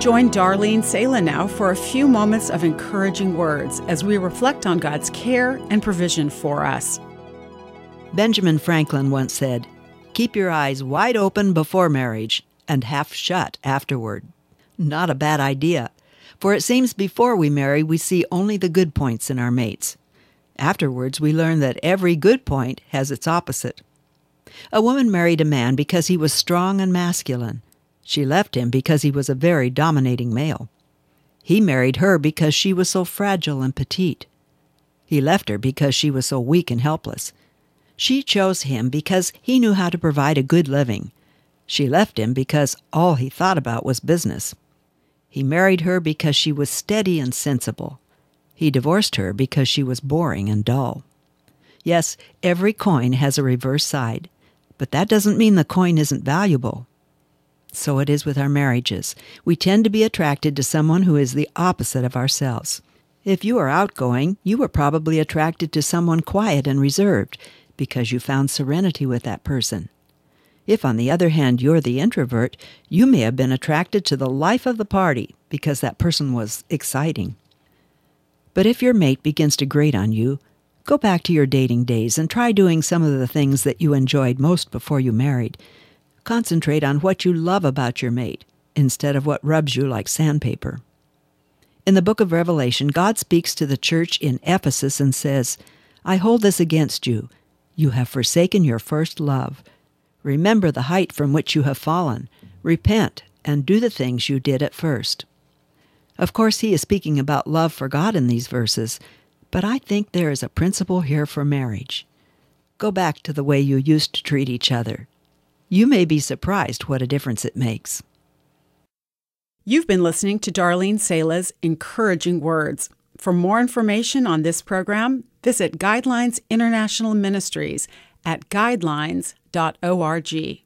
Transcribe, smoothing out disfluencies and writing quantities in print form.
Join Darlene Sala now for a few moments of encouraging words as we reflect on God's care and provision for us. Benjamin Franklin once said, "Keep your eyes wide open before marriage and half shut afterward." Not a bad idea, for it seems before we marry we see only the good points in our mates. Afterwards we learn that every good point has its opposite. A woman married a man because he was strong and masculine. She left him because he was a very dominating male. He married her because she was so fragile and petite. He left her because she was so weak and helpless. She chose him because he knew how to provide a good living. She left him because all he thought about was business. He married her because she was steady and sensible. He divorced her because she was boring and dull. Yes, every coin has a reverse side, but that doesn't mean the coin isn't valuable. So it is with our marriages. We tend to be attracted to someone who is the opposite of ourselves. If you are outgoing, you were probably attracted to someone quiet and reserved because you found serenity with that person. If, on the other hand, you're the introvert, you may have been attracted to the life of the party because that person was exciting. But if your mate begins to grate on you, go back to your dating days and try doing some of the things that you enjoyed most before you married. Concentrate on what you love about your mate instead of what rubs you like sandpaper. In the book of Revelation, God speaks to the church in Ephesus and says, "I hold this against you. You have forsaken your first love. Remember the height from which you have fallen. Repent and do the things you did at first." Of course, he is speaking about love for God in these verses, but I think there is a principle here for marriage. Go back to the way you used to treat each other. You may be surprised what a difference it makes. You've been listening to Darlene Sala's Encouraging Words. For more information on this program, visit Guidelines International Ministries at guidelines.org.